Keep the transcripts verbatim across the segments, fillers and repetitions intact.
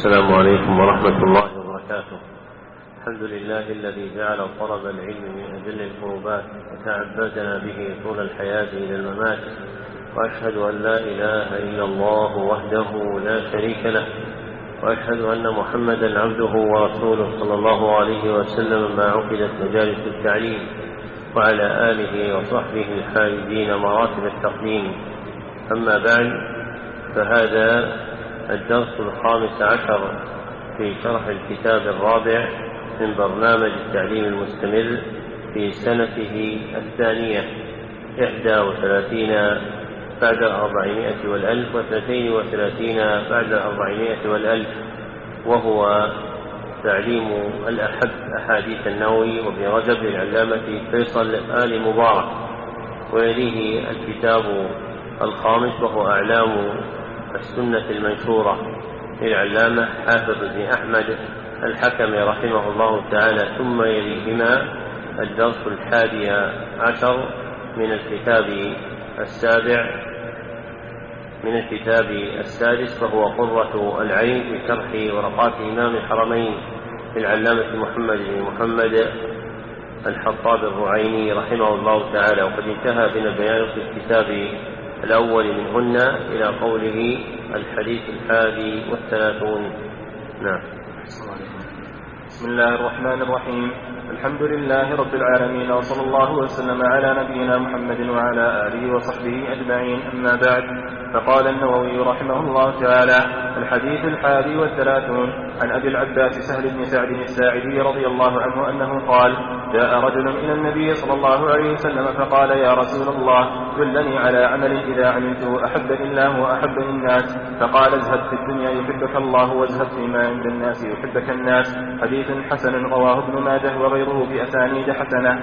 السلام عليكم ورحمة الله وبركاته. الحمد لله الذي جعل طلب العلم من أجل القربات وتعبدنا به طول الحياة إلى الممات، وأشهد أن لا إله إلا الله وحده لا شريك له، وأشهد أن محمدا عبده ورسوله صلى الله عليه وسلم ما عقدت مجالس التعليم، وعلى آله وصحبه الحائزين مراتب التقديم. أما بعد، فهذا الدرس الخامس عشر في شرح الكتاب الرابع من برنامج التعليم المستمر في سنته الثانية إحدى وثلاثين بعد الأربعمائة والألف وثلاثين وثلاثين بعد الأربعمائة والألف، وهو تعليم الأحب أحاديث النووي وابن رجب للعلامة فيصل آل مبارك. ويليه الكتاب الخامس وهو أعلام السنة المنشورة للعلامة حافظ بن أحمد الحكم رحمه الله تعالى. ثم يليهما الدرس الحادي عشر من الكتاب السابع من الكتاب السادس، وهو قرة العين في شرح ورقات إمام الحرمين للعلامة محمد بن محمد الحطاب الرعيني رحمه الله تعالى. وقد انتهى بنا البيان في الكتاب الأول منهن إلى قوله الحديث الحادي والثلاثون. نعم. بسم الله الرحمن الرحيم. الحمد لله رب العالمين، وصلى الله وسلم على نبينا محمد وعلى آله وصحبه أجمعين. أما بعد، فقال النووي رحمه الله تعالى: الحديث الحادي والثلاثون عن أبي العباس سهل بن سعد الساعدي رضي الله عنه أنه قال: جاء رجل إلى النبي صلى الله عليه وسلم فقال: يا رسول الله، دلني على عمل إذا عملته أحبني الله وأحبني الناس. فقال: ازهد في الدنيا يحبك الله، وازهد فيما عند الناس يحبك الناس. حديث حسن رواه ابن ماجه وغيره بأسانيد حسنة.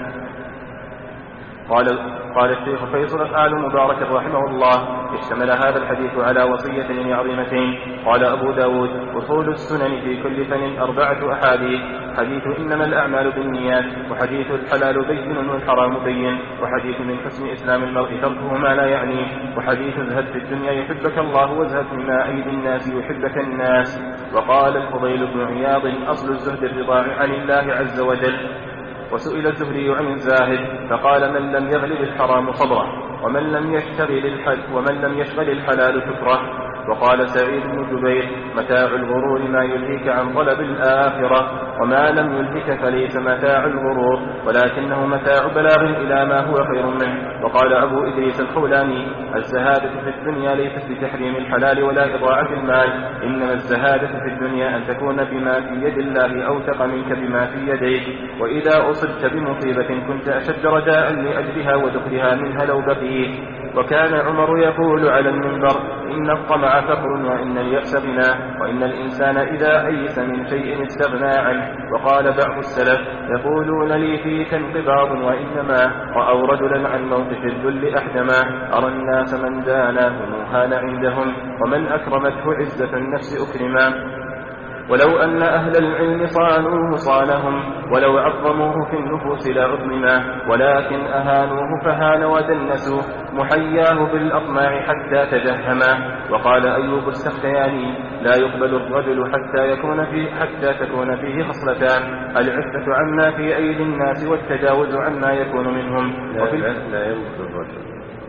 قال قال الشيخ فيصل آل مبارك رحمه الله: اشتمل هذا الحديث على وصيتين عظيمتين. قال أبو داود: أصول السنن في كل فن أربعة أحاديث: حديث إنما الأعمال بالنيات، وحديث الحلال بين والحرام بين، وحديث من حسن إسلام المرء تركه ما لا يعنيه، وحديث ازهد في الدنيا يحبك الله، وازهد مما أيدي الناس يحبك الناس. وقال الفضيل بن عياض: أصل الزهد الرضا عن الله عز وجل. وسئل الزهري عن الزاهد فقال: من لم يغلب الحرام صبره، ومن لم يشتغل الحل ومن لم يشغل الحلال شكره. وقال سعيد بن جبير: متاع الغرور ما يلهيك عن طلب الآخرة، وما لم يلهك فليس متاع الغرور، ولكنه متاع بلاغ إلى ما هو خير منه. وقال أبو إدريس الخولاني: الزهادة في الدنيا ليست بتحريم الحلال ولا إضاعة المال، إنما الزهادة في الدنيا أن تكون بما في يد الله أوثق منك بما في يديك، وإذا أصبت بمصيبة كنت أشد رجاء لأجلها ودخلها منها لو بقيت. وكان عمر يقول على المنبر: إن الطمع فقر، وإن اليأس غنى، وإن الإنسان إذا أيس من شيء استغنى عنه. وقال بعض السلف: يقولون لي فيك انقباض، وإنما رأوا رجلا عن موقف الذل أحدما. أرى الناس من داناه مهان عندهم، ومن أكرمته عزة النفس أكرما. ولو أن أهل العلم صانوه صانهم، ولو عظموه في النفوس لعظمنا، ولكن أهانوه فهان ودنسوه، محياه بالأطماع حتى تجهما. وقال أيوب السختياني: لا يقبل الرجل حتى يكون فيه حتى تكون فيه خصلتان: العفة عما في أيدي الناس، والتجاوز عما يكون منهم. لا, لا, لا ينبل الرجل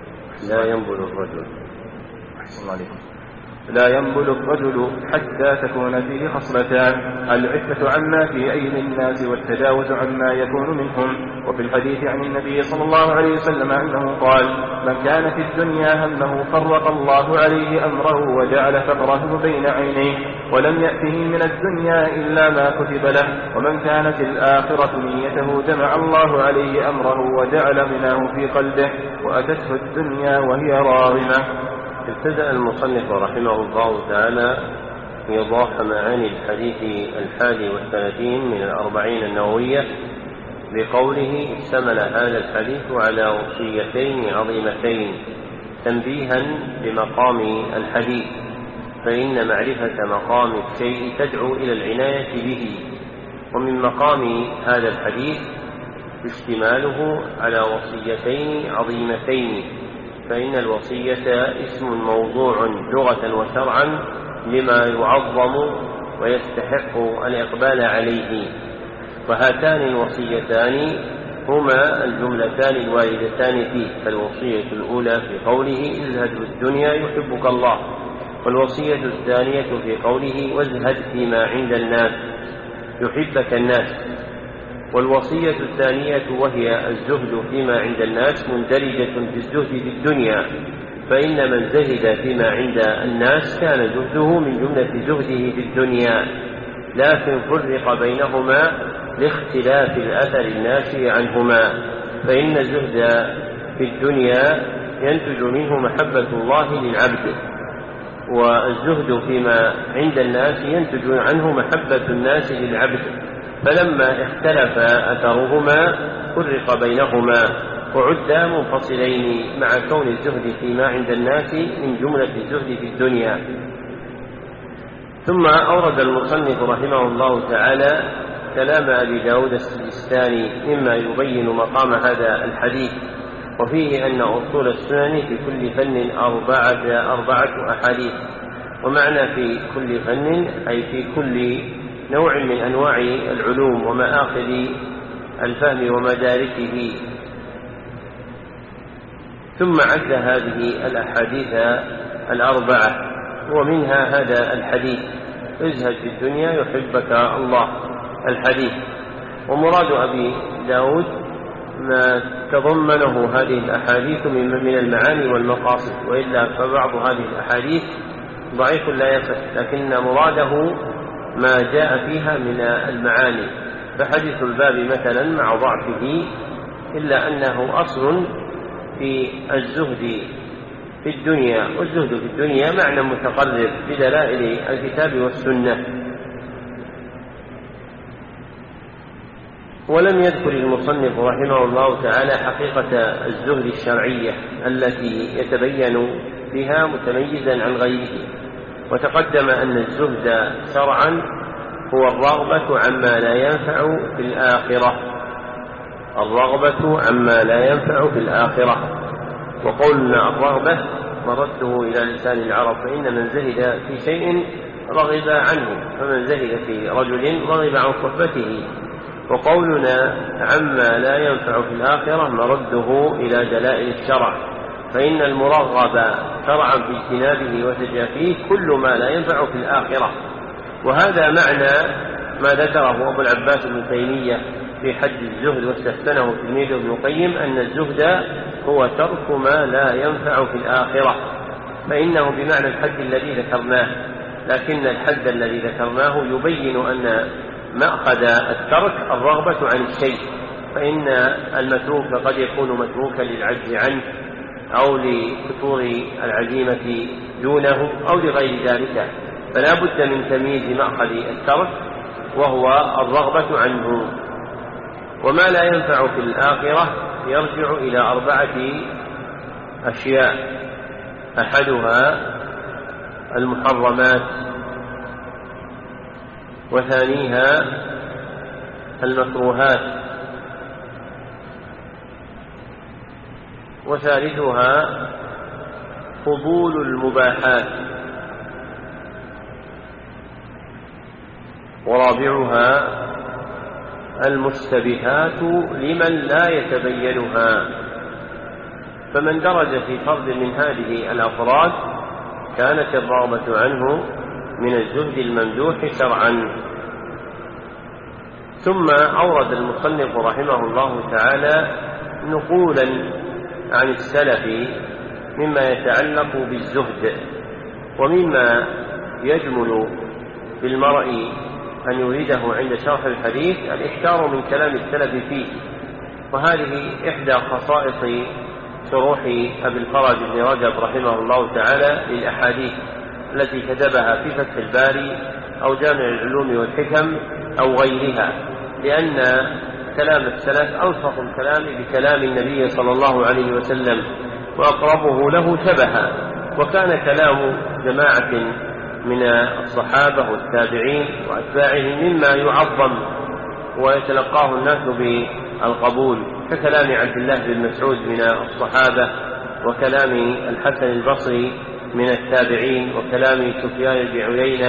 لا ينبل الرجل أحسن عليكم لا ينبل الرجل حتى تكون فيه خصلتان: العفة عما في أيدي الناس، والتجاوز عما يكون منهم. وفي الحديث عن النبي صلى الله عليه وسلم أنه قال: من كان في الدنيا همه فرق الله عليه أمره، وجعل فقره بين عينيه، ولم يأته من الدنيا إلا ما كتب له. ومن كانت الآخرة نيته جمع الله عليه أمره، وجعل غناه في قلبه، وأتته الدنيا وهي راغمة. ابتدأ المصنف رحمه الله تعالى إيضاح معاني الحديث الحادي والثلاثين من الأربعين النووية بقوله: اشتمل هذا الحديث على وصيتين عظيمتين، تنبيها بمقام الحديث، فإن معرفة مقام الشيء تدعو إلى العناية به. ومن مقام هذا الحديث اشتماله على وصيتين عظيمتين، فإن الوصية اسم موضوع لغة وشرعا لما يعظم ويستحق الإقبال عليه. وهاتان الوصيتان هما الجملتان الواردتان فيه. فالوصية الأولى في قوله ازهد في الدنيا يحبك الله، والوصية الثانية في قوله وازهد فيما عند الناس يحبك الناس. والوصية الثانية وهي الزهد فيما عند الناس مندرجة في الزهد في الدنيا، فإن من زهد فيما عند الناس كان زهده من جملة زهده في الدنيا، لكن فرق بينهما لاختلاف الأثر الناشئ عنهما. فإن الزهد في الدنيا ينتج منه محبة الله للعبد، والزهد فيما عند الناس ينتج عنه محبة الناس للعبد، فلما اختلف أثرهما فرق بينهما وعدا منفصلين، مع كون الزهد فيما عند الناس من جملة الزهد في الدنيا. ثم أورد المصنف رحمه الله تعالى كلام أبي داود السجستاني مما يبين مقام هذا الحديث، وفيه أن أصول السنن في كل فن أربعة, أربعة أحاديث. ومعنى في كل فن أي في كل نوع من أنواع العلوم ومآخذ الفهم ومداركه. ثم عد هذه الأحاديث الأربعة، ومنها هذا الحديث ازهد في الدنيا يحبك الله الحديث. ومراد أبي داود ما تضمنه هذه الأحاديث من المعاني والمقاصد، وإلا فبعض هذه الأحاديث ضعيف لا يصح، لكن مراده ما جاء فيها من المعاني. فحديث الباب مثلا مع ضعفه إلا أنه أصل في الزهد في الدنيا، والزهد في الدنيا معنى متقرب بدلائل الكتاب والسنة. ولم يذكر المصنف رحمه الله تعالى حقيقة الزهد الشرعية التي يتبين بها متميزا عن غيره. وتقدم أن الزهد شرعا هو الرغبة عما لا ينفع في الآخرة، الرغبة عما لا ينفع في الآخرة. وقولنا الرغبة مرده إلى لسان العرب، فإن من زهد في شيء رغب عنه، فمن زهد في رجل رغب عن صحبته. وقولنا عما لا ينفع في الآخرة مرده إلى دلائل الشرع، فإن المرغب شرعا في اجتنابه وتجافيه كل ما لا ينفع في الآخرة. وهذا معنى ما ذكره أبو العباس ابن تيمية في حد الزهد واستحسنه تلميذه ابن القيم، أن الزهد هو ترك ما لا ينفع في الآخرة، فإنه بمعنى الحد الذي ذكرناه، لكن الحد الذي ذكرناه يبين أن مأخذ الترك الرغبة عن الشيء، فإن المتروك قد يكون متروكا للعجز عنه أو لفتور العزيمة دونه أو لغير ذلك، فلا بد من تمييز مأخذ الترك وهو الرغبة عنه. وما لا ينفع في الآخرة يرجع إلى أربعة أشياء، أحدها المحرمات، وثانيها المكروهات، وثالثها فضول المباحات، ورابعها المشتبهات لمن لا يتبينها. فمن درج في فرد من هذه الأفراد كانت الرغبة عنه من الزهد الممدوح شرعا. ثم أورد المصنف رحمه الله تعالى نقولا عن السلف مما يتعلق بالزهد، ومما يجمل بالمرء أن يريده عند شرح الحديث الإحذار من كلام السلف فيه. وهذه إحدى خصائص شروح أبي الفرج بن رجب رحمه الله تعالى للأحاديث التي كتبها في فتح الباري أو جامع العلوم والحكم أو غيرها، لأن كلام السلف ألصق الكلام بكلام النبي صلى الله عليه وسلم وأقربه له شبها. وكان كلام جماعة من الصحابة والتابعين وأتباعهم مما يعظم ويتلقاه الناس بالقبول، ككلام عبد الله بن مسعود من الصحابة، وكلام الحسن البصري من التابعين، وكلام سفيان بن عيينة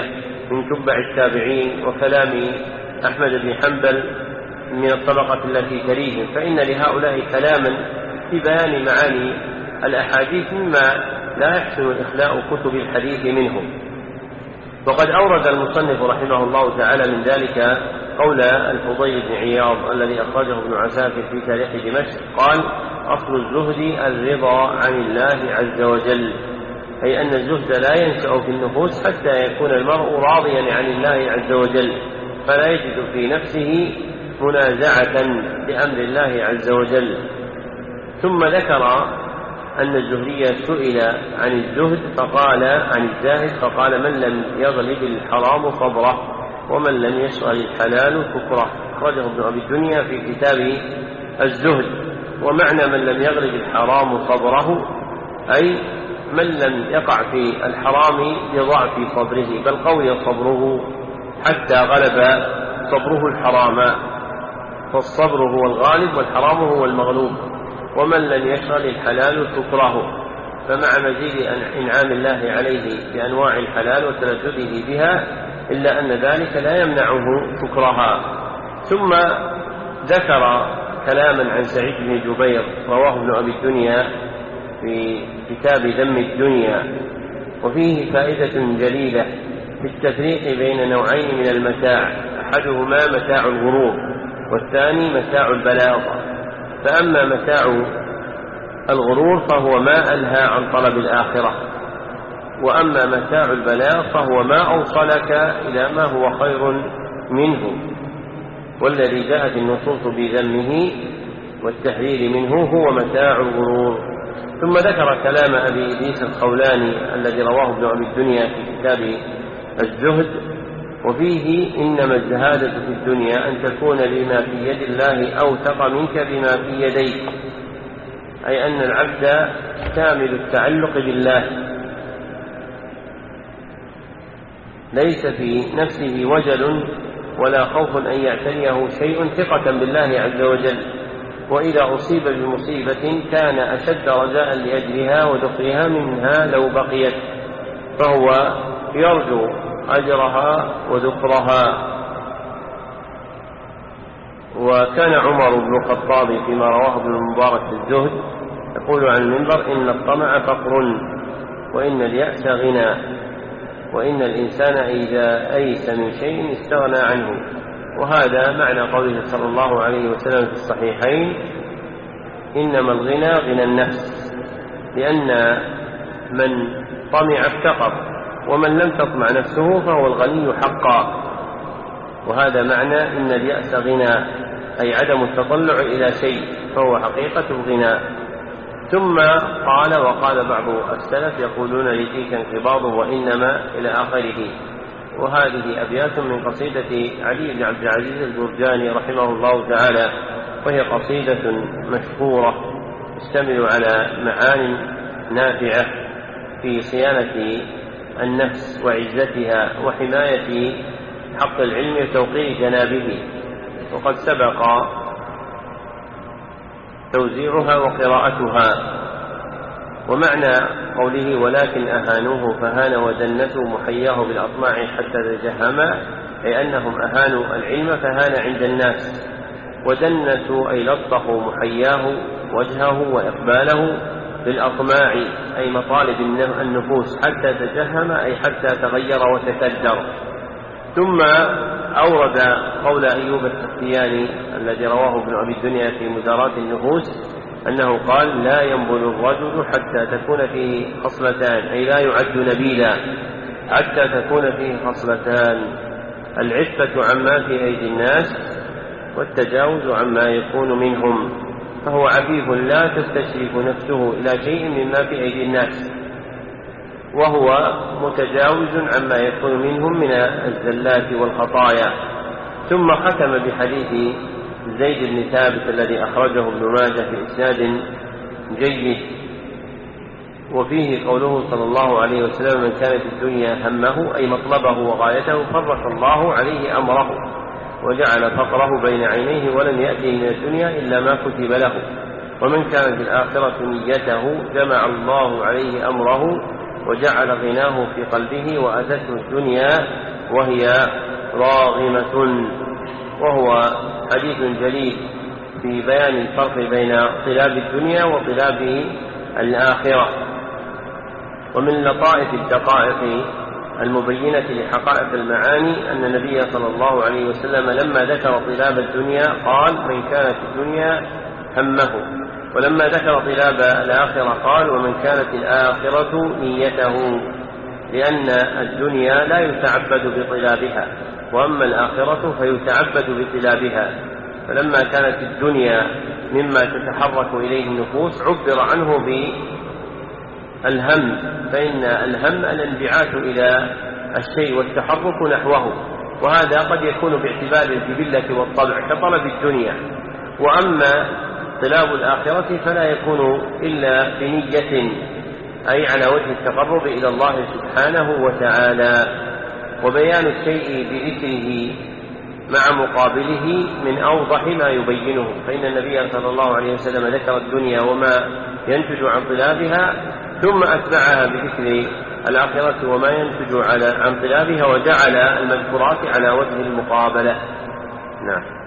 من تبع التابعين وكلام أحمد بن حنبل من الطبقة التي تليهم، فإن لهؤلاء كلاما في بيان معاني الأحاديث مما لا يحسن إخلاء كتب الحديث منهم. وقد أورد المصنف رحمه الله تعالى من ذلك قول الفضيل بن عياض الذي أخرجه ابن عساكر في تاريخ دمشق، قال: أصل الزهد الرضا عن الله عز وجل، أي أن الزهد لا ينشأ في النفوس حتى يكون المرء راضيا عن الله عز وجل، فلا يجد في نفسه منازعة لأمر الله عز وجل. ثم ذكر أن الزهري سئل عن الزهد فقال عن الزاهد فقال: من لم يغلب الحرام صبره، ومن لم يشغل الحلال فكره. أخرجه ابن أبي الدنيا في كتاب الزهد. ومعنى من لم يغلب الحرام صبره أي من لم يقع في الحرام بضعف صبره، بل قوي صبره حتى غلب صبره الحرام، فالصبر هو الغالب والحرام هو المغلوب. ومن لم يشغل الحلال فكره، فمع مزيد إنعام الله عليه بأنواع الحلال وتلذذه بها إلا أن ذلك لا يمنعه شكرها. ثم ذكر كلاما عن سعيد بن جبير رواه ابن أبي الدنيا في كتاب ذم الدنيا، وفيه فائدة جليلة في التفريق بين نوعين من المتاع، أحدهما متاع الغرور والثاني متاع البلاغة. فأما متاع الغرور فهو ما ألهى عن طلب الآخرة، وأما متاع البلاغ فهو ما أوصلك إلى ما هو خير منه، والذي جاءت النصوص بذمه والتحذير منه هو متاع الغرور. ثم ذكر كلام أبي إدريس الخولاني الذي رواه ابن أبي الدنيا في كتاب الزهد، وفيه: إنما الزهادة في الدنيا أن تكون بما في يد الله أوثق منك بما في يديك، أي أن العبد كامل التعلق بالله، ليس في نفسه وجل ولا خوف أن يعتريه شيء، ثقة بالله عز وجل. وإذا أصيب بمصيبة كان أشد رجاء لأجلها ودخلها منها لو بقيت، فهو يرجو أجرها وذكرها. وكان عمر بن الخطاب فيما رواه ابن المبارك في الزهد يقول عن المنبر: إن الطمع فقر، وإن اليأس غنى، وإن الإنسان إذا أيس من شيء استغنى عنه. وهذا معنى قوله صلى الله عليه وسلم في الصحيحين: إنما الغنى غنى النفس، لأن من طمع افتقر، ومن لم تطمع نفسه فهو الغني حقا. وهذا معنى إن اليأس غنى، أي عدم التطلع إلى شيء، فهو حقيقة الغنى. ثم قال: وقال بعض السلف يقولون لديك انقباض وإنما إلى آخره. وهذه أبيات من قصيدة علي بن عبد العزيز الجرجاني رحمه الله تعالى، وهي قصيدة مشهورة تشتمل على معان نافعة في صيانة النفس وعزتها وحماية حق العلم وتوقير جنابه، وقد سبق توزيعها وقراءتها. ومعنى قوله: ولكن أهانوه فهان ودنسوا محياه بالأطماع حتى تجهما، أي أنهم أهانوا العلم فهان عند الناس، ودنسوا أي لطخوا محياه وجهه وإقباله بالأطماع، أي مطالب النفوس، حتى تجهم أي حتى تغير وتكدر. ثم أورد قول أيوب السختياني الذي رواه ابن أبي الدنيا في مدارات النفوس أنه قال: لا ينبل الرجل حتى تكون فيه خصلتان، أي لا يعد نبيلا حتى تكون فيه خصلتان: العفة عما في أيدي الناس، والتجاوز عما يكون منهم. فهو عفيف لا تستشرف نفسه إلى شيء مما في أيدي الناس، وهو متجاوز عما يكون منهم من الزلات والخطايا. ثم ختم بحديث زيد بن ثابت الذي أخرجه ابن ماجه في إسناد جيد، وفيه قوله صلى الله عليه وسلم: من كانت الدنيا همه، أي مطلبه وغايته، فرق الله عليه أمره وجعل فقره بين عينيه، ولم يأتي من الدنيا إلا ما كتب له. ومن كانت الآخرة نيته جمع الله عليه أمره وجعل غناه في قلبه، وأتته الدنيا وهي راغمة. وهو حديث جليل في بيان الفرق بين طلاب الدنيا وطلاب الآخرة. ومن لطائف الدقائق المبينة لحقائق المعاني أن النبي صلى الله عليه وسلم لما ذكر طلاب الدنيا قال: من كانت الدنيا همه. ولما ذكر طلاب الآخرة قال: ومن كانت الآخرة نيته، لأن الدنيا لا يتعبد بطلابها، وأما الآخرة فيتعبد بطلابها. فلما كانت الدنيا مما تتحرك إليه النفوس عبر عنه بالهم، فإن الهم الانبعاث إلى الشيء والتحرك نحوه، وهذا قد يكون باعتبار الجبلة والطبع كطلب الدنيا. وأما طلاب الآخرة فلا يكون إلا بنية، أي على وجه التقرب إلى الله سبحانه وتعالى. وبيان الشيء بذكره مع مقابله من أوضح ما يبينه، فإن النبي صلى الله عليه وسلم ذكر الدنيا وما ينتج عن طلابها، ثم أتبعها بذكر الآخرة وما ينتج عن طلابها، وجعل المذكورات على وجه المقابلة. نعم.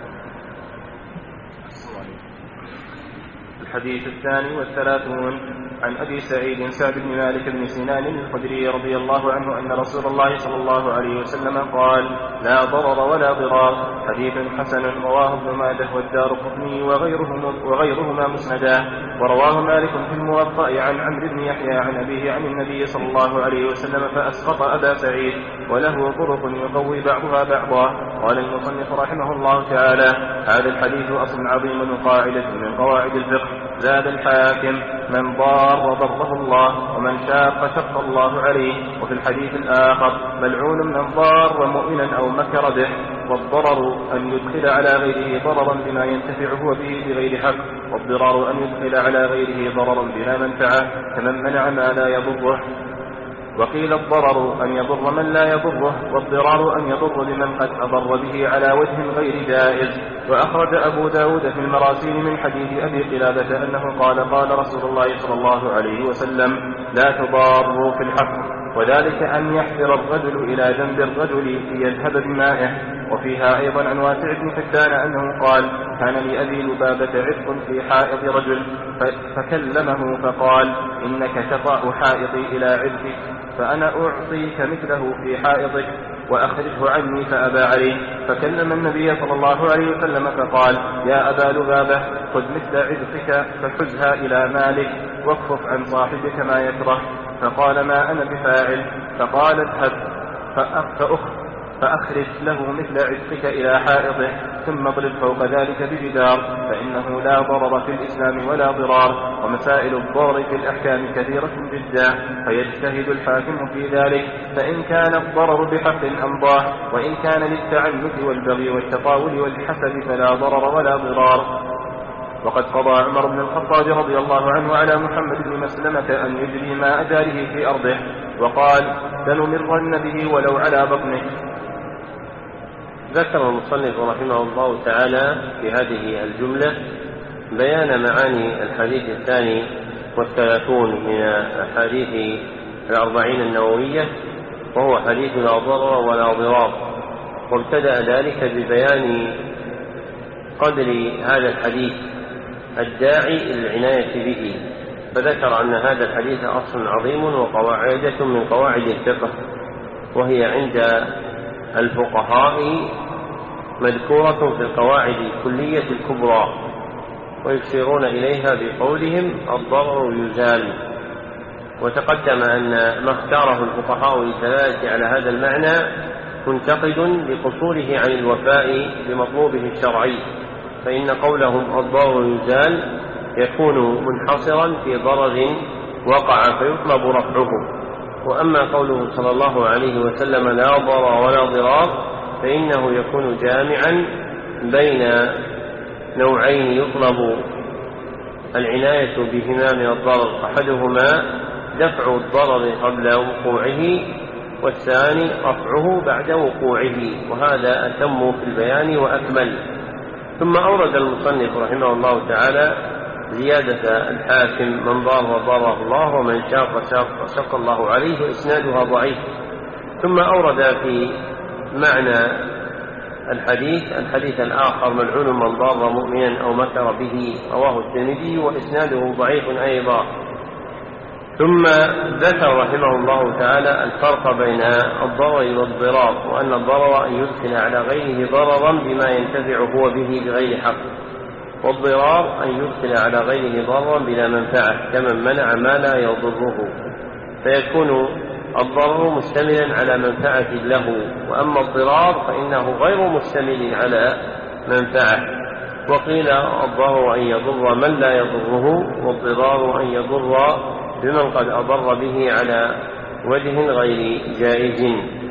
الحديث الثاني والثلاثون عن أبي سعيد سعد بن مالك بن سنان الخدري رضي الله عنه أن رسول الله صلى الله عليه وسلم قال: لا ضرر ولا ضرار. حديث حسن رواه ابن ماجه والدارقطني وغيرهم وغيرهما مسندا. ورواه مالك في الموطأ عن عمرو بن يحيى عن أبيه عن النبي صلى الله عليه وسلم فأسقط أبا سعيد، وله طرق يقوي بعضها بعضا. قال المصنف رحمه الله تعالى: هذا الحديث أصل عظيم وقاعدة من قواعد الفقه. زاد الحاكم: من ضار ضره الله، ومن شاق شق الله عليه. وفي الحديث الآخر: ملعون من ضار مؤمنا أو مكر به. والضرر أن يدخل على غيره ضررا بما ينتفع هو به بغير حق، والضرار أن يدخل على غيره ضررا بلا منفعة كمن منع ما لا يضره. وقيل الضرر أن يضر من لا يضره، والضرار أن يضر بمن قد أضر به على وجه غير جائز. وأخرج أبو داود في المراسيل من حديث أبي قلابة أنه قال: قال رسول الله صلى الله عليه وسلم: لا تضاروا في الحق. وذلك أن يحفر الرجل إلى جنب الرجل ليذهب بمائه. وفيها أيضا عن واسع بن فتان أنه قال: كان لأبي لبابة عرق في حائط رجل فكلمه فقال: إنك تطأ حائطي إلى عرقك، فأنا أعطيك مثله في حائطك وأخرجه عني، فأبى عليه. فكلم النبي صلى الله عليه وسلم فقال: يا أبا لبابة، خذ مثل عرقك فحزها إلى مالك، واكفف عن صاحبك ما يكره. فقال: ما أنا بفاعل. فقال: اذهب فأخ فأخرج له مثل عرقك إلى حائطه، ثم اضرب فوق ذلك بجدار، فإنه لا ضرر في الإسلام ولا ضرار. ومسائل الضرر في الأحكام كثيرة جدا، فيجتهد الحاكم في ذلك، فإن كان الضرر بحق أمضاه، وإن كان للتعنت والبغي والتطاول والحسد فلا ضرر ولا ضرار. وقد قضى عمر بن الخطاب رضي الله عنه على محمد بن مسلمة أن يجري ماء داره في أرضه، وقال: لنمرن به ولو على بطنه. ذكر المصنف رحمه الله تعالى في هذه الجملة بيان معاني الحديث الثاني والثلاثون من أحاديث الأربعين النووية، وهو حديث لا ضرر ولا ضرار. وابتدأ ذلك ببيان قدر هذا الحديث الداعي إلى العناية به، فذكر أن هذا الحديث أصل عظيم وقواعد من قواعد الفقه، وهي عند الفقهاء مذكورة في القواعد الكلية الكبرى، ويشيرون إليها بقولهم: الضرر يزال. وتقدم أن ما اختاره الفقهاء للدلالة على هذا المعنى منتقد لقصوره عن الوفاء بمطلوبه الشرعي، فإن قولهم الضرر يزال يكون منحصرا في ضرر وقع فيطلب رفعه. وأما قوله صلى الله عليه وسلم: لا ضرر ولا ضرار، فإنه يكون جامعا بين نوعين يطلب العناية بهما من الضرر، أحدهما دفع الضرر قبل وقوعه، والثاني رفعه بعد وقوعه، وهذا أتم في البيان وأكمل. ثم أورد المصنف رحمه الله تعالى زيادة الحاكم: من ضار ضره الله، ومن شاق شاق شق الله عليه، وإسنادها ضعيف. ثم أورد في معنى الحديث الحديث الآخر ملعون من ضار مؤمنا أو مكر به، رواه الترمذي وإسناده ضعيف أيضا. ثم ذكر رحمه الله تعالى الفرق بين الضرر والضرار، وأن الضرر أن يدخل على غيره ضررا بما ينتفع هو به بغير حق، والضرار أن يدخل على غيره ضررا بلا منفعة كمن منع ما لا يضره، فيكون الضرر مشتملا على منفعة له، وأما الضرار فإنه غير مشتمل على منفعة. وقيل الضرر أن يضر من لا يضره، والضرار أن يضر بمن قد أضر به على وجه غير جائز.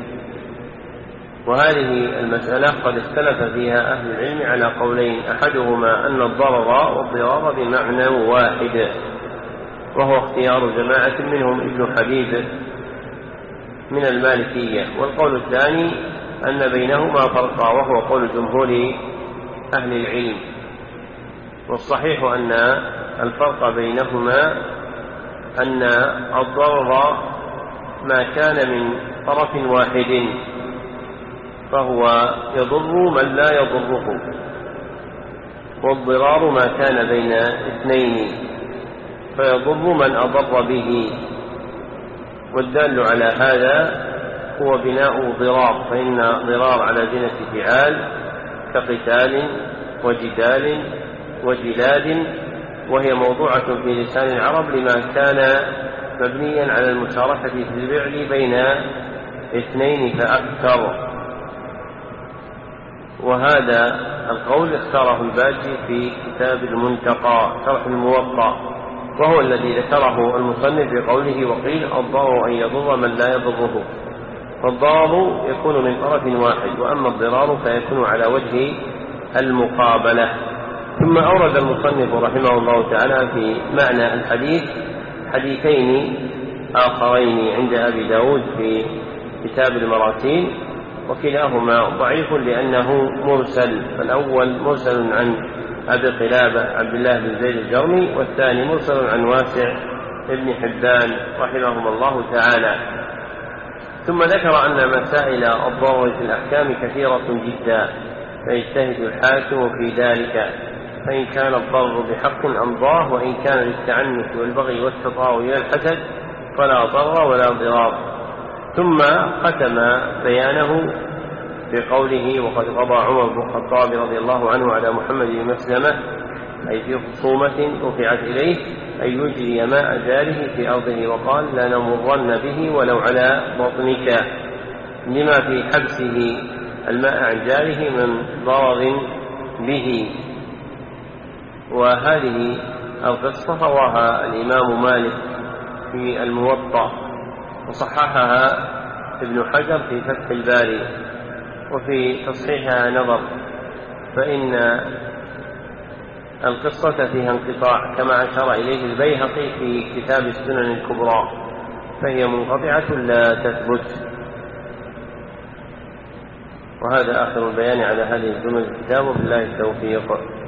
وهذه المسألة قد اختلف فيها أهل العلم على قولين، أحدهما أن الضرر والضرار بمعنى واحد، وهو اختيار جماعة منهم ابن حبيب من المالكية، والقول الثاني أن بينهما فرقا، وهو قول جمهور أهل العلم. والصحيح أن الفرق بينهما أن الضرر ما كان من طرف واحد فهو يضر من لا يضره، والضرار ما كان بين اثنين فيضر من أضر به. والدال على هذا هو بناء ضرار، فإن ضرار على زينة فعال كقتال وجدال وجلاد، وهي موضوعة في لسان العرب لما كان مبنيا على المشاركة في الفعل بين اثنين فأكثر. وهذا القول اختاره الباجي في كتاب المنتقى شرح الموطأ، وهو الذي ذكره المصنف بقوله وقيل الضرر أن يضر من لا يضره، فالضرر يكون من طرف واحد، وأما الضرار فيكون على وجه المقابلة. ثم أورد المصنف رحمه الله تعالى في معنى الحديث حديثين آخرين عند أبي داود في كتاب المراسيل، وكلاهما ضعيف لأنه مرسل، فالأول مرسل عن أبي قلابة عبد الله بن زيد الجرمي، والثاني مرسل عن واسع ابن حبان رحمهم الله تعالى. ثم ذكر أن مسائل الضرر في الأحكام كثيرة جدا، فيجتهد الحاكم في ذلك، فإن كان الضرر بحق أمضاه، وإن كان للتعنت والبغي والتطاول والحسد فلا ضرر ولا ضرار. ثم ختم بيانه بقوله وقد قضى عمر بن الخطاب رضي الله عنه على محمد بن مسلمة، أي في خصومة رفعت إليه، أن يجري ماء جاره في أرضه، وقال لا نمرن به ولو على بطنك، لما في حبسه الماء عن جاره من ضرر به. وهذه القصة رواها الإمام مالك في الموطأ، وصححها ابن حجر في فتح الباري، وفي تصحيحها نظر، فإن القصة فيها انقطاع كما أشار إليه البيهقي في كتاب السنن الكبرى، فهي منقطعة لا تثبت. وهذا آخر البيان على هذه الجمل الكتاب، وبالله التوفيق.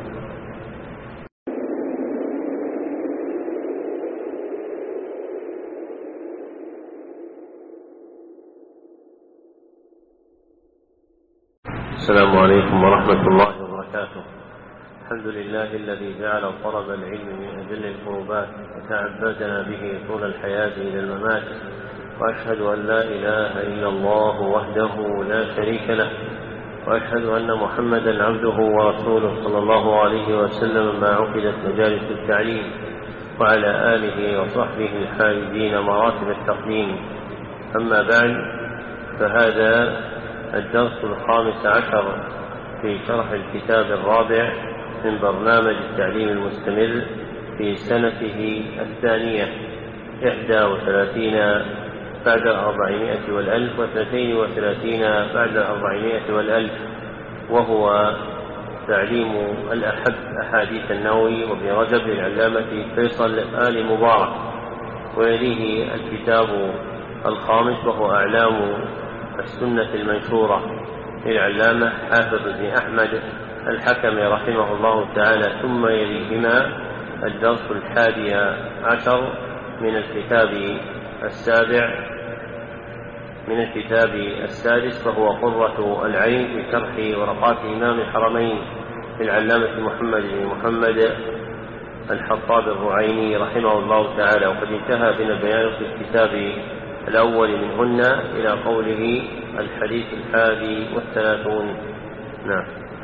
السلام عليكم ورحمة الله وبركاته. الحمد لله الذي جعل طلب العلم من أجل القربات وتعبدنا به طول الحياة إلى الممات، وأشهد أن لا إله إلا الله وحده لا شريك له، وأشهد أن محمدا عبده ورسوله صلى الله عليه وسلم ما عقدت مجالس التعليم، وعلى آله وصحبه الحائزين مراتب التقديم. أما بعد، فهذا الدرس الخامس عشر في شرح الكتاب الرابع من برنامج التعليم المستمر في سنته الثانية إحدى وثلاثين بعد الأربعمائة والألف وثلاثين وثلاثين بعد الأربعمائة والألف، وهو تعليم الأحب أحاديث النووي وابن رجب للعلامة فيصل آل مبارك. ويليه الكتاب الخامس وهو أعلام السنة المنشورة للعلامة حافظ بن أحمد الحكم رحمه الله تعالى. ثم يليهما الدرس الحادي عشر من الكتاب السابع من الكتاب السادس، فهو قرة العين في شرح ورقات إمام الحرمين للعلامة محمد بن محمد الحطاب الرعيني رحمه الله تعالى. وقد انتهى بنا البيان في الكتاب الأول منهن إلى قوله الحديث الحادي والثلاثون. نعم.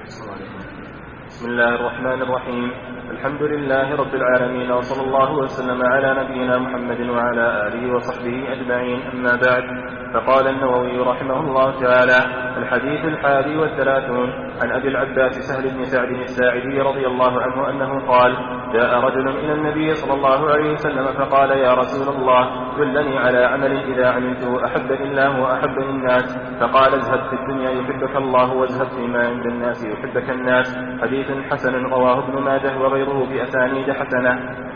بسم الله الرحمن الرحيم. الحمد لله رب العالمين، وصلى الله وسلم على نبينا محمد وعلى آله وصحبه أجمعين، أما بعد. فقال النووي رحمه الله تعالى: الحديث الحادي والثلاثون عن أبي العباس سهل بن سعد الساعدي رضي الله عنه أنه قال: جاء رجل إلى النبي صلى الله عليه وسلم فقال: يا رسول الله، دلني على عمل إذا عملته أحبني الله وأحبني الناس. فقال: ازهد في الدنيا يحبك الله، وازهد فيما عند الناس يحبك الناس. حديث حسن رواه ابن ماجه وغيره بأسانيد حسنة.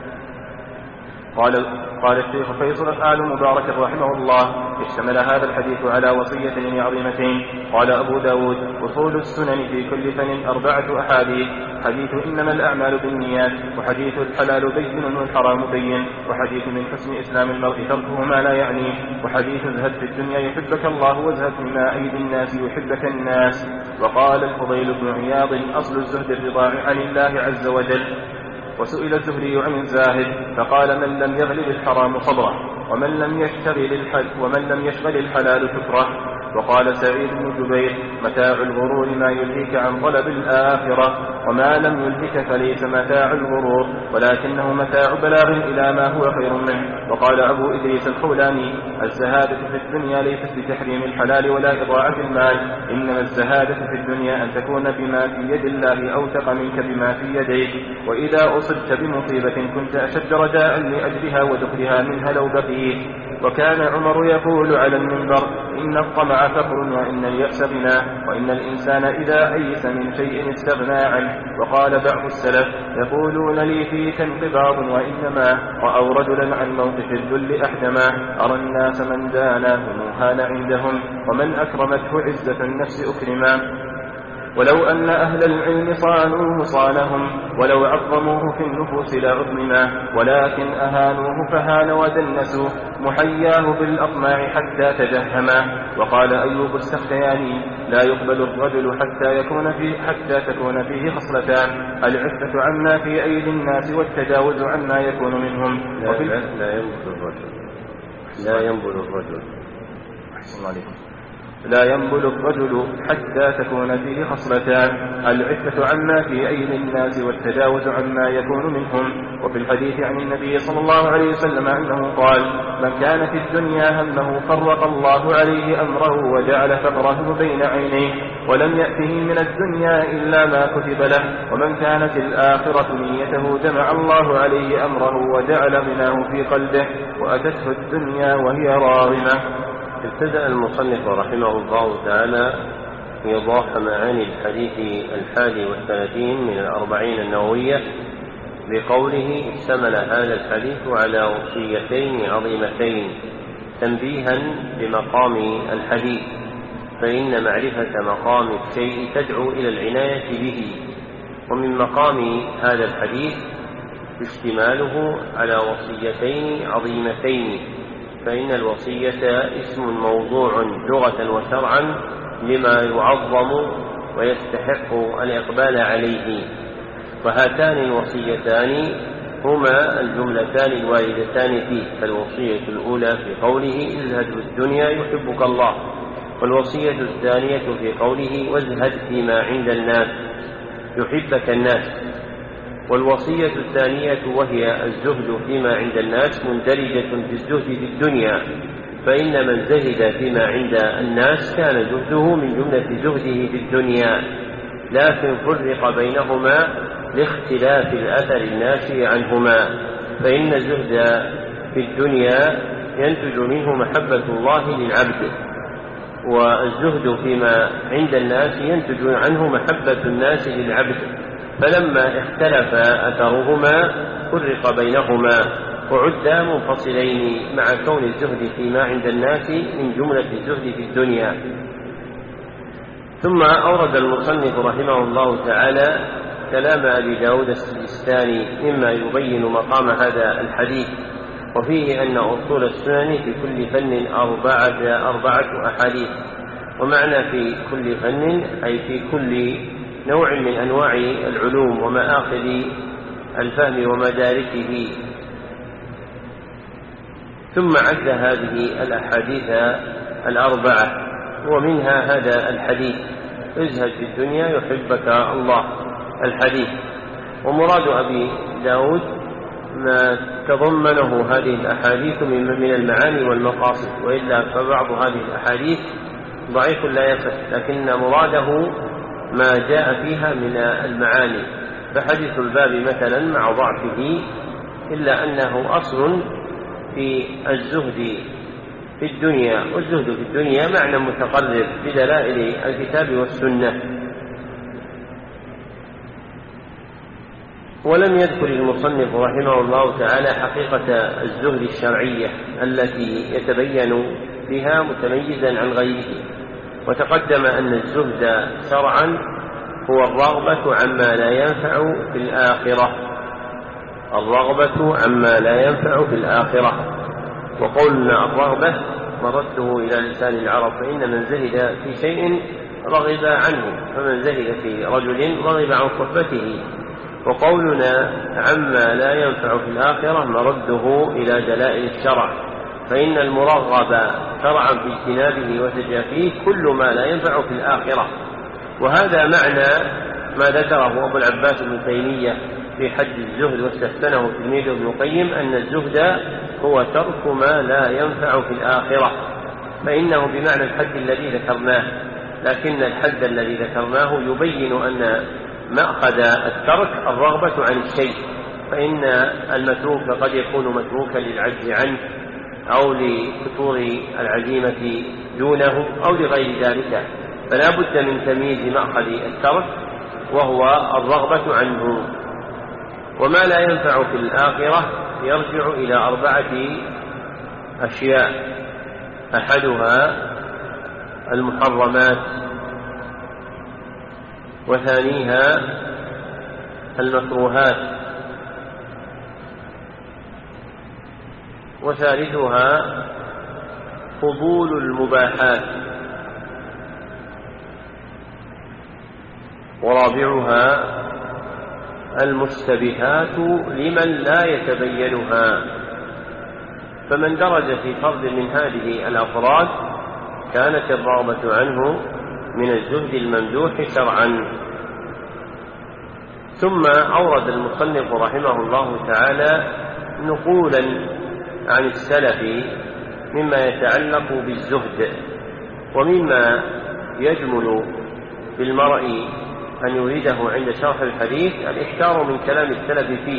قال قال الشيخ فيصل آل مبارك رحمه الله: اشتمل هذا الحديث على وصيتين عظيمتين. قال أبو داود: أصول السنن في كل فن أربعة أحاديث: حديث إنما الأعمال بالنيات، وحديث الحلال بين والحرام بين، وحديث من حسن إسلام المرء تركه ما لا يعنيه، وحديث ازهد في الدنيا يحبك الله، وازهد فيما أيدي الناس يحبك الناس. وقال الفضيل بن عياض: أصل الزهد الرضا عن الله عز وجل. وسئل الزهري عن الزاهد فقال: من لم يغلب الحرام صبره، ومن لم يشتغل الحل ومن لم يشغل الحلال شكره. وقال سعيد بن جبير: متاع الغرور ما يلهيك عن طلب الآخرة، وما لم يلهك فليس متاع الغرور، ولكنه متاع بلاغ إلى ما هو خير منه. وقال أبو إدريس الخولاني: الزهادة في الدنيا ليست بتحريم الحلال ولا إضاعة المال، إنما الزهادة في الدنيا أن تكون بما في يد الله أوثق منك بما في يديك، وإذا أصبت بمصيبة كنت أشد رجاء لأجلها ودخلها منها لو بقيت. وكان عمر يقول على المنبر: إن الطمع فقر، وإن اليأس غنى، وإن الإنسان إذا أيس من شيء استغنى عنه. وقال بعض السلف: يقولون لي فيك انقباض، وإنما رأوا رجلا عن موقف الذل أحدما. أرى الناس من داناه مهان عندهم، ومن أكرمته عزة النفس أكرما. ولو أن أهل العلم صانوه صانهم، ولو عظموه في النفوس لعظمنا، ولكن أهانوه فهان ودنسوه، محياه بالأطماع حتى تجهما. وقال أيوب السختياني: لا يقبل الرجل حتى يكون فيه حتى تكون فيه خصلتان: العفة عما في أيدي الناس، والتجاوز عما يكون منهم. لا, لا, لا ينبل الرجل لا ينبل الرجل أحسن عليكم لا ينبل الرجل حتى تكون فيه خصلتان: العفة عما في أيدي الناس، والتجاوز عما يكون منهم. وفي الحديث عن النبي صلى الله عليه وسلم أنه قال: من كان في الدنيا همه فرق الله عليه أمره، وجعل فقره بين عينيه، ولم يأته من الدنيا إلا ما كتب له. ومن كانت الآخرة نيته جمع الله عليه أمره، وجعل غناه في قلبه، وأتته الدنيا وهي راغمة. ابتدأ المصنف رحمه الله تعالى إيضاح معاني الحديث الحادي والثلاثين من الأربعين النووية بقوله: اشتمل هذا الحديث على وصيتين عظيمتين، تنبيها بمقام الحديث، فإن معرفة مقام الشيء تدعو إلى العناية به. ومن مقام هذا الحديث اشتماله على وصيتين عظيمتين، فإن الوصية اسم موضوع لغة وشرعا لما يعظم ويستحق الإقبال عليه. وهاتان الوصيتان هما الجملتان الواردتان فيه. فالوصية الأولى في قوله: ازهد في الدنيا يحبك الله، والوصية الثانية في قوله: وازهد فيما عند الناس يحبك الناس. والوصية الثانية وهي الزهد فيما عند الناس مندرجة في الزهد في الدنيا، فإن من زهد فيما عند الناس كان زهده من جملة زهده في الدنيا، لكن فرق بينهما لاختلاف الأثر الناشئ عنهما. فإن الزهد في الدنيا ينتج منه محبة الله للعبد، والزهد فيما عند الناس ينتج عنه محبة الناس للعبد. فلما اختلف أثرهما فرق بينهما وعدا منفصلين، مع كون الزهد فيما عند الناس من جملة الزهد في الدنيا. ثم أورد المصنف رحمه الله تعالى كلام أبي داود السجستاني مما يبين مقام هذا الحديث، وفيه أن أصول السنن في كل فن أربعة, أربعة أحاديث. ومعنى في كل فن أي في كل نوع من أنواع العلوم ومآخذ الفهم ومداركه. ثم عد هذه الأحاديث الأربعة، ومنها هذا الحديث: ازهد في الدنيا يحبك الله، الحديث. ومراد أبي داود ما تضمنه هذه الأحاديث من المعاني والمقاصد، وإلا فبعض هذه الأحاديث ضعيف لا يصح، لكن مراده ما جاء فيها من المعاني. فحديث الباب مثلا مع ضعفه إلا أنه أصل في الزهد في الدنيا، والزهد في الدنيا معنى متقرب بدلائل الكتاب والسنة. ولم يذكر المصنف رحمه الله تعالى حقيقة الزهد الشرعية التي يتبين بها متميزا عن غيره. وتقدم أن الزهد شرعا هو الرغبة عما لا ينفع في الآخرة، الرغبة عما لا ينفع في الآخرة. وقولنا الرغبة مرده إلى لسان العرب، فإن من زهد في شيء رغب عنه، فمن زهد في رجل رغب عن صحبته. وقولنا عما لا ينفع في الآخرة مرده إلى دلائل الشرع، فإن المرغب شرعا في اجتنابه وتجافيه كل ما لا ينفع في الآخرة. وهذا معنى ما ذكره أبو العباس ابن تيمية في حد الزهد واستحسنه تلميذه ابن القيم، أن الزهد هو ترك ما لا ينفع في الآخرة، فإنه بمعنى الحد الذي ذكرناه، لكن الحد الذي ذكرناه يبين أن مأخذ الترك الرغبة عن الشيء، فإن المتروك قد يكون متروكا للعجز عنه أو لفتور العزيمة دونه أو لغير ذلك، فلا بد من تمييز مأخذ الترك وهو الرغبة عنه. وما لا ينفع في الآخرة يرجع إلى أربعة أشياء: أحدها المحرمات، وثانيها المكروهات، وثالثها فضول المباحات، ورابعها المشتبهات لمن لا يتبينها. فمن درج في فرد من هذه الأفراد كانت الرغبة عنه من الزهد الممدوح شرعا. ثم أورد المصنف رحمه الله تعالى نقولا عن السلف مما يتعلق بالزهد، ومما يجمل بالمرء أن يريده عند شرح الحديث الإحذار من كلام السلف فيه.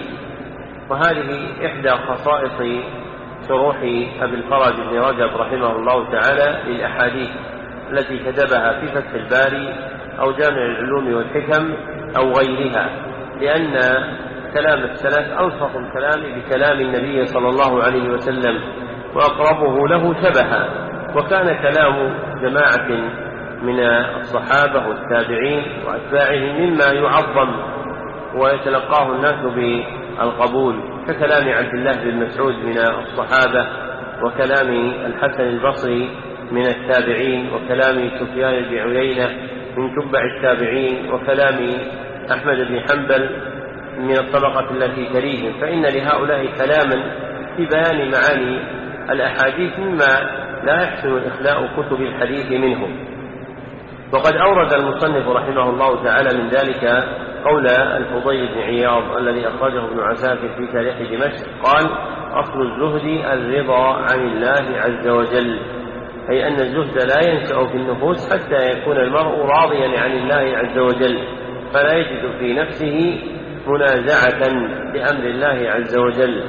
وهذه إحدى خصائص شروح أبي الفرج بن رجب رحمه الله تعالى للأحاديث التي كتبها في فتح الباري أو جامع العلوم والحكم أو غيرها، لأن كلام السلف ألصق الكلام بكلام النبي صلى الله عليه وسلم وأقربه له شبها. وكان كلام جماعة من الصحابة والتابعين وأتباعهم مما يعظم ويتلقاه الناس بالقبول، ككلام عبد الله بن مسعود من الصحابة، وكلام الحسن البصري من التابعين، وكلام سفيان بن عيينة من تبع التابعين، وكلام أحمد بن حنبل من الطبقة التي تليهم. فإن لهؤلاء كلاما في بيان معاني الأحاديث مما لا يحسن إخلاء كتب الحديث منهم. وقد أورد المصنف رحمه الله تعالى من ذلك قول الفضيل بن عياض الذي أخرجه ابن عساكر في تاريخ دمشق، قال: أصل الزهد الرضا عن الله عز وجل، أي أن الزهد لا ينشأ في النفوس حتى يكون المرء راضيا عن الله عز وجل، فلا يجد في نفسه منازعة لأمر الله عز وجل.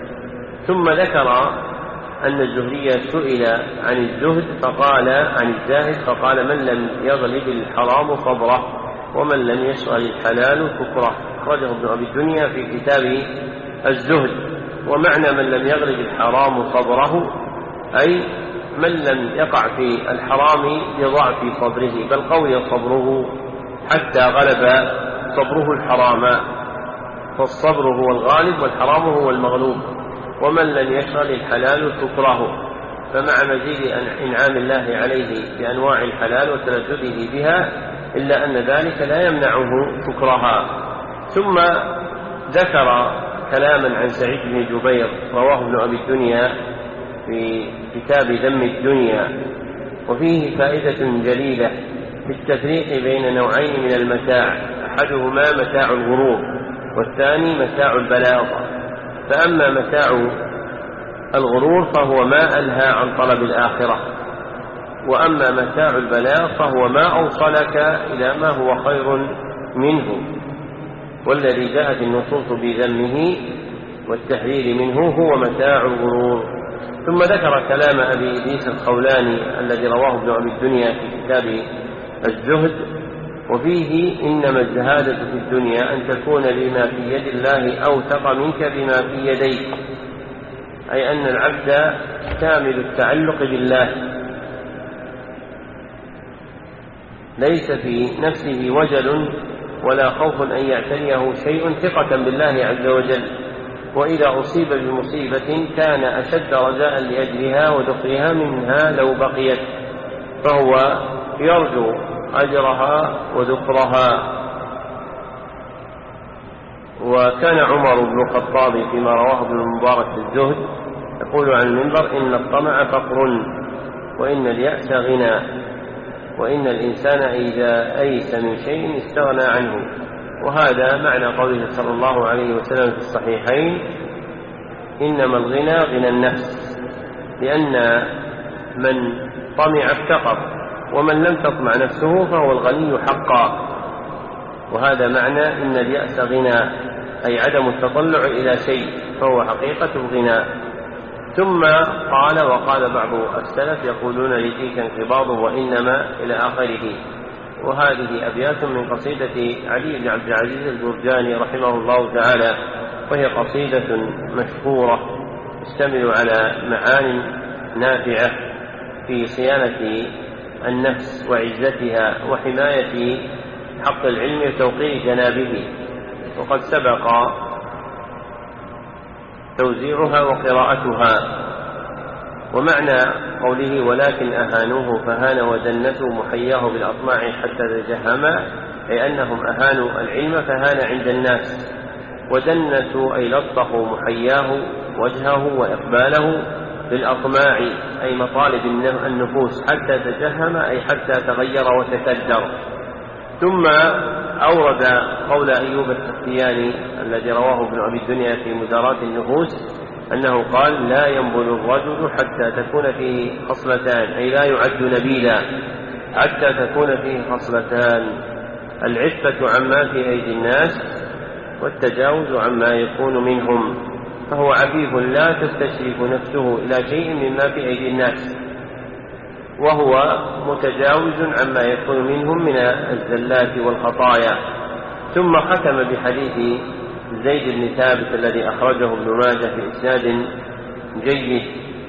ثم ذكر أن الزهري سئل عن الزهد فقال عن الزاهد فقال: من لم يغلب الحرام صبره، ومن لم يسأل الحلال كفره. أخرجه ابن أبي الدنيا في كتاب الزهد. ومعنى من لم يغلب الحرام صبره أي من لم يقع في الحرام بضعف صبره، بل قوي صبره حتى غلب صبره الحرام، فالصبر هو الغالب والحرام هو المغلوب. ومن لم يشغل الحلال شكره، فمع مزيد إنعام الله عليه بأنواع الحلال وتلذذه بها إلا أن ذلك لا يمنعه شكرها. ثم ذكر كلاما عن سعيد بن جبير رواه ابن أبي الدنيا في كتاب ذم الدنيا، وفيه فائدة جليلة في التفريق بين نوعين من المتاع، أحدهما متاع الغرور والثاني متاع البلاغة. فأما متاع الغرور فهو ما ألهى عن طلب الآخرة، وأما متاع البلاغ فهو ما أوصلك إلى ما هو خير منه، والذي جاءت النصوص بذمه والتحذير منه هو متاع الغرور. ثم ذكر كلام أبي إدريس الخولاني الذي رواه ابن أبي الدنيا في كتاب الزهد، وفيه إنما الزهادة في الدنيا أن تكون بما في يد الله أوثق منك بما في يديك، أي أن العبد كامل التعلق بالله، ليس في نفسه وجل ولا خوف أن يعتريه شيء، ثقة بالله عز وجل، وإذا أصيب بمصيبة كان أشد رجاء لأجلها ودخلها منها لو بقيت، فهو يرجو أجرها وذكرها. وكان عمر بن الخطاب فيما رواه ابن المبارك في الزهد يقول عن المنبر: إن الطمع فقر، وإن اليأس غنى، وإن الإنسان إذا أيس من شيء استغنى عنه. وهذا معنى قوله صلى الله عليه وسلم في الصحيحين: إنما الغنى غنى النفس، لأن من طمع افتقر، ومن لم تطمع نفسه فهو الغني حقا. وهذا معنى إن اليأس غنى، أي عدم التطلع إلى شيء، فهو حقيقة الغنى. ثم قال: وقال بعض السلف يقولون لديك انقباض وإنما إلى آخره. وهذه أبيات من قصيدة علي بن عبد العزيز الجرجاني رحمه الله تعالى، وهي قصيدة مشهورة تشتمل على معان نافعة في صيانة النفس وعزتها وحماية حق العلم وتوقير جنابه، وقد سبق توزيعها وقراءتها. ومعنى قوله: ولكن أهانوه فهان ودنسوا محياه بالأطماع حتى تجهما، أي أنهم أهانوا العلم فهان عند الناس، ودنسوا أي لطخوا محياه وجهه وإقباله بالأطماع، أي مطالب النفوس، حتى تجهم أي حتى تغير وتكدر. ثم أورد قول أيوب السختياني الذي رواه ابن أبي الدنيا في مدارات النفوس أنه قال: لا ينبل الرجل حتى تكون فيه خصلتان، أي لا يعد نبيلا حتى تكون فيه خصلتان: العفة عما في أيدي الناس، والتجاوز عما يكون منهم. فهو عفيف لا تستشرف نفسه إلى شيء مما في أيدي الناس، وهو متجاوز عما يكون منهم من الزلات والخطايا. ثم ختم بحديث زيد بن ثابت الذي أخرجه ابن ماجه في إسناد جيد،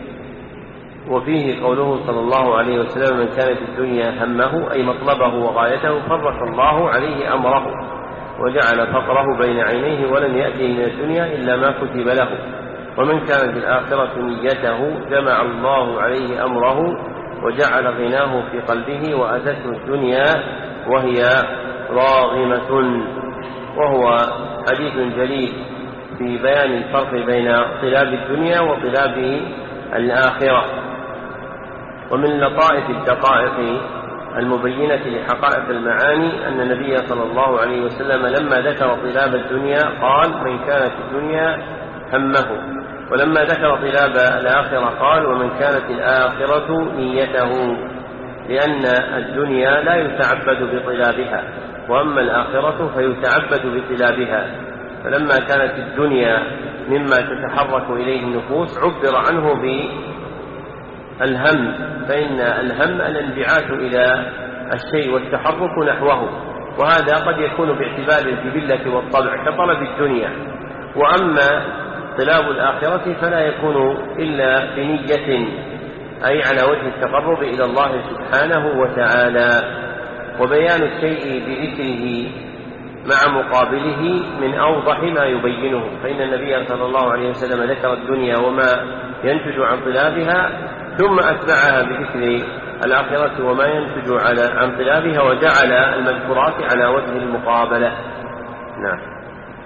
وفيه قوله صلى الله عليه وسلم: من كانت الدنيا همه، أي مطلبه وغايته، فرق الله عليه أمره وجعل فقره بين عينيه، ولم يأتي من الدنيا إلا ما كتب له. ومن كانت الآخرة نيته جمع الله عليه أمره وجعل غناه في قلبه، وأتته الدنيا وهي راغمة. وهو حديث جليل في بيان الفرق بين طلاب الدنيا وطلاب الآخرة. ومن لطائف الدقائق المبينة لحقائق المعاني أن النبي صلى الله عليه وسلم لما ذكر طلاب الدنيا قال: من كانت الدنيا همه، ولما ذكر طلاب الآخرة قال: ومن كانت الآخرة نيته، لأن الدنيا لا يتعبد بطلابها، وأما الآخرة فيتعبد بطلابها. فلما كانت الدنيا مما تتحرك إليه النفوس عبر عنه بالهم، فإن الهم الانبعاث إلى الشيء والتحرك نحوه، وهذا قد يكون باعتبار الجبلة والطبع كطلب الدنيا. وأما طلاب الآخرة فلا يكون إلا بنية، أي على وجه التقرب إلى الله سبحانه وتعالى. وبيان الشيء بذكره مع مقابله من أوضح ما يبينه، فإن النبي صلى الله عليه وسلم ذكر الدنيا وما ينتج عن طلابها ثم أتبعها بذكر الآخرة وما ينتج عن طلابها، وجعل المذكورات على وجه المقابلة. نعم.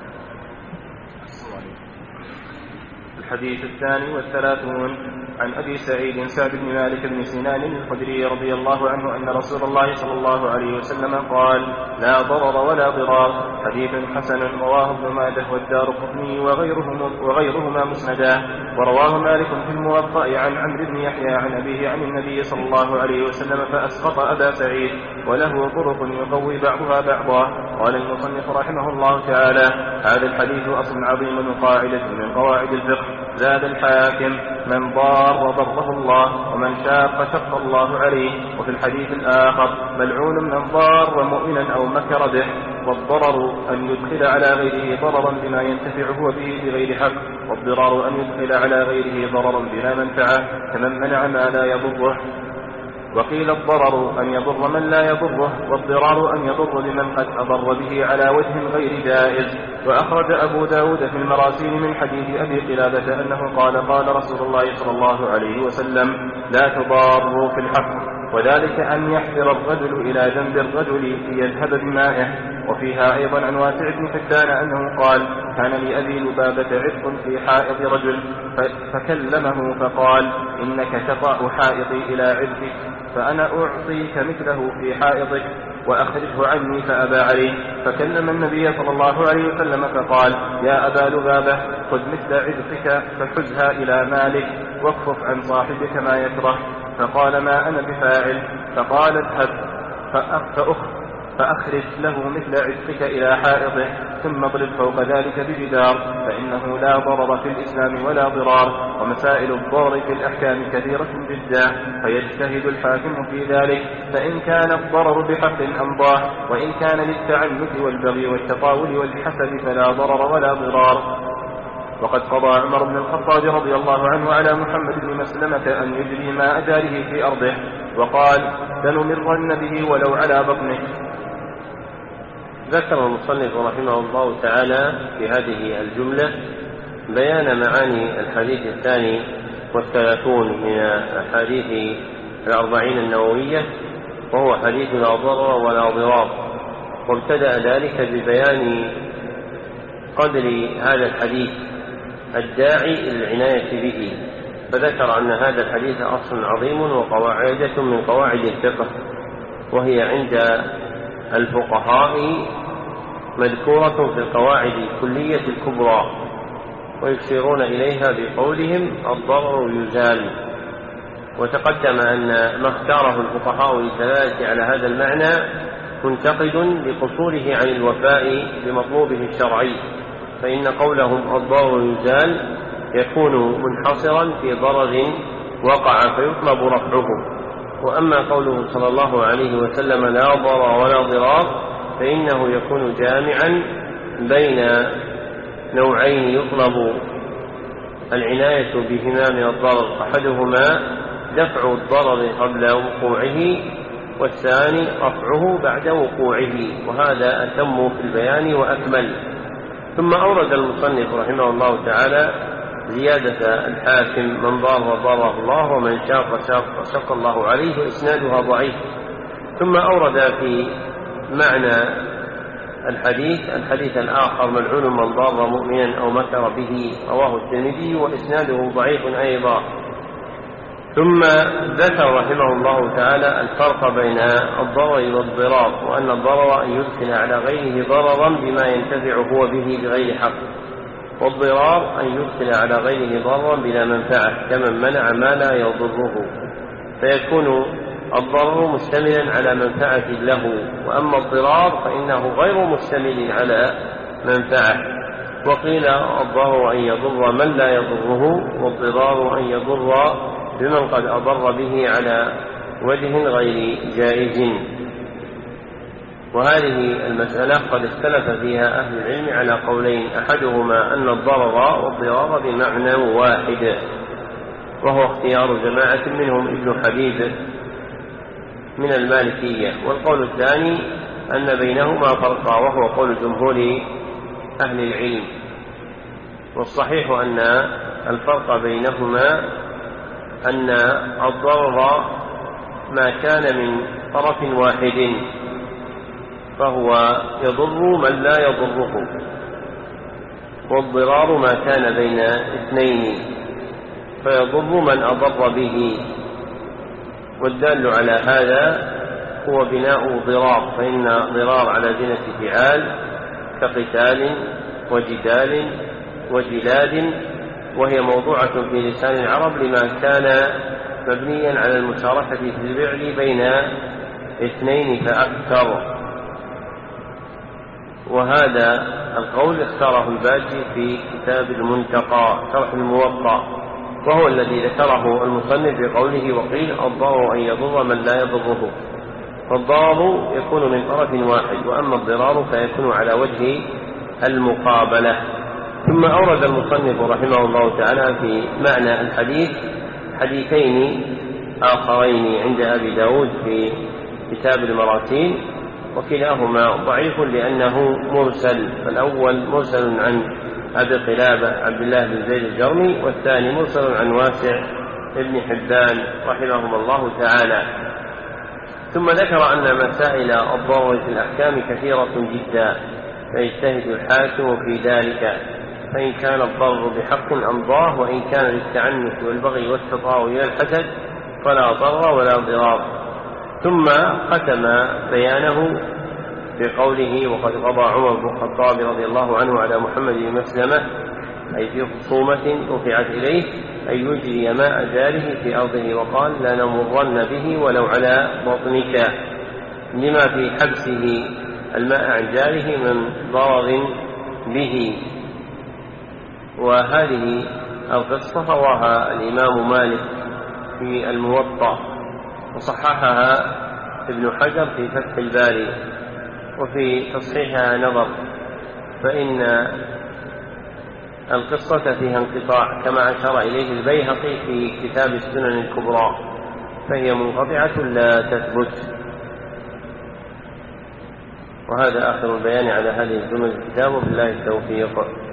الحديث الثاني والثلاثون عن أبي سعيد سعد بن مالك بن سنان الخدري رضي الله عنه أن رسول الله صلى الله عليه وسلم قال: لا ضرر ولا ضرار. حديث حسن رواه ابن ماجه والدارقطني وغيرهم وغيرهما مسندا. ورواه مالك في الموطأ عن عمرو بن يحيى عن أبيه عن النبي صلى الله عليه وسلم فأسقط أبا سعيد، وله طرق يقوي بعضها بعضا. قال المصنف رحمه الله تعالى: هذا الحديث أصل عظيم وقاعدة من قواعد الفقه. زاد الحاكم: من ضار ضره الله، ومن شاق شق الله عليه. وفي الحديث الآخر: ملعون من ضار مؤمنا أو مكر به. والضرر أن يدخل على غيره ضررا بما ينتفع هو به بغير حق، والضرار أن يدخل على غيره ضررا بلا منفعة كمن منع ما لا يضره. وقيل الضرر أن يضر من لا يضره، والضرار أن يضر بمن قد أضر به على وجه غير جائز. وأخرج أبو داود في المراسيل من حديث أبي قلابة أنه قال: قال رسول الله صلى الله عليه وسلم: لا تضاروا في الحق. وذلك أن يحفر الرجل إلى جنب الرجل ليذهب بمائه. وفيها أيضا عن واسع بن فتان أنه قال: كان لأبي لبابة عتق في حائط رجل فكلمه فقال: إنك تطأ حائطي إلى عتقك، فأنا أعطيك مثله في حائطك وأخرجه عني، فأبى عليه. فكلم النبي صلى الله عليه وسلم فقال: يا أبا لبابة، خذ مثل عتقك فحزها إلى مالك، واكفف عن صاحبك ما يكره. فقال: ما أنا بفاعل. فقال: اذهب فأخ فأخرج له مثل عتقك إلى حائطه، ثم اضرب فوق ذلك بجدار، فإنه لا ضرر في الإسلام ولا ضرار. ومسائل الضرر في الأحكام كثيرة جدا، فيجتهد الحاكم في ذلك، فإن كان الضرر بحق أمضاه، وإن كان للتعنت والبغي والتطاول والحسد فلا ضرر ولا ضرار. وقد قضى عمر بن الخطاب رضي الله عنه على محمد بن مسلمة أن يجري ماء داره في أرضه، وقال: لنمرن به ولو على بطنه. ذكر المصنف رحمه الله تعالى في هذه الجملة بيان معاني الحديث الثاني والثلاثون من أحاديث الأربعين النووية، وهو حديث لا ضرر ولا ضرار. وابتدأ ذلك ببيان قدر هذا الحديث الداعي إلى العناية به، فذكر أن هذا الحديث أصل عظيم وقواعد من قواعد الفقه، وهي عند الفقهاء مذكورة في القواعد الكلية الكبرى، ويشيرون إليها بقولهم: الضرر يزال. وتقدم أن ما اختاره الفقهاء للدلالة على هذا المعنى منتقد لقصوره عن الوفاء بمطلوبه الشرعي، فإن قولهم الضرر يزال يكون منحصرا في ضرر وقع فيطلب رفعه. وأما قوله صلى الله عليه وسلم: لا ضرر ولا ضرار، فإنه يكون جامعا بين نوعين يطلب العناية بهما من الضرر، أحدهما دفع الضرر قبل وقوعه، والثاني رفعه بعد وقوعه، وهذا أتم في البيان وأكمل. ثم أورد المصنف رحمه الله تعالى زيادة الحاكم: من ضار ضره الله، ومن شاق شق الله عليه، وإسنادها ضعيف. ثم أورد في معنى الحديث الحديث الآخر: ملعون من ضار مؤمنا أو مكر به، رواه الترمذي وإسناده ضعيف أيضا. ثم ذكر رحمه الله تعالى الفرق بين الضرر والضرار، وأن الضرر أن يدخل على غيره ضررا بما ينتفع هو به بغير حق، والضرار أن يدخل على غيره ضررا بلا منفعة كمن منع ما لا يضره، فيكون الضرر مشتملا على منفعة له، وأما الضرار فإنه غير مشتمل على منفعة. وقيل: الضرر أن يضر من لا يضره، والضرار أن يضر بمن قد أضر به على وجه غير جائز. وهذه المسألة قد اختلف فيها أهل العلم على قولين: أحدهما أن الضرر والضرار بمعنى واحد، وهو اختيار جماعة منهم ابن حبيب من المالكية، والقول الثاني أن بينهما فرقا، وهو قول جمهور أهل العلم. والصحيح أن الفرق بينهما أن الضرر ما كان من طرف واحد فهو يضر من لا يضره، والضرار ما كان بين اثنين فيضر من أضر به. والدال على هذا هو بناء ضرار، فإن ضرار على زينة فعال كقتال وجدال وجلاد، وهي موضوعة في لسان العرب لما كان مبنيا على المشاركة في الفعل بين اثنين فأكثر. وهذا القول اختاره الباجي في كتاب المنتقى شرح الموطأ، وهو الذي ذكره المصنف بقوله وقيل الضرر أن يضر من لا يضره، فالضرر يكون من طرف واحد، وأما الضرار فيكون على وجه المقابلة. ثم أورد المصنف رحمه الله تعالى في معنى الحديث حديثين آخرين عند أبي داود في كتاب المراسيل، وكلاهما ضعيف لأنه مرسل، فالأول مرسل عن أبي قلابة عبد الله بن زيد الجرمي، والثاني مرسل عن واسع ابن حبان رحمهم الله تعالى. ثم ذكر أن مسائل الضرر في الأحكام كثيرة جدا، فيجتهد الحاكم في ذلك، فإن كان الضرر بحق أمضاه، وإن كان للتعنت والبغي والتطاول والحسد فلا ضرر ولا ضرار. ثم ختم بيانه بقوله وقد قضى عمر بن الخطاب رضي الله عنه على محمد بن مسلمة، أي في خصومة رفعت إليه، أن يجري ماء جاره في أرضه، وقال لنمرن به ولو على بطنك، لما في حبسه الماء عن جاره من ضرر به. وهذه القصة رواها الإمام مالك في الموطأ، وصححها ابن حجر في فتح الباري، وفي تصحيحها نظر، فإن القصة فيها انقطاع كما أشار إليه البيهقي في كتاب السنن الكبرى، فهي منقطعة لا تثبت. وهذا آخر البيان على هذه الجمل الكتاب، وبالله التوفيق.